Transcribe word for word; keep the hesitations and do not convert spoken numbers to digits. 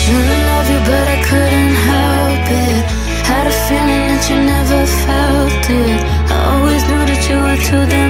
Should've loved you, but I couldn't help it. Had a feeling that you never felt it. I always knew that you were too damn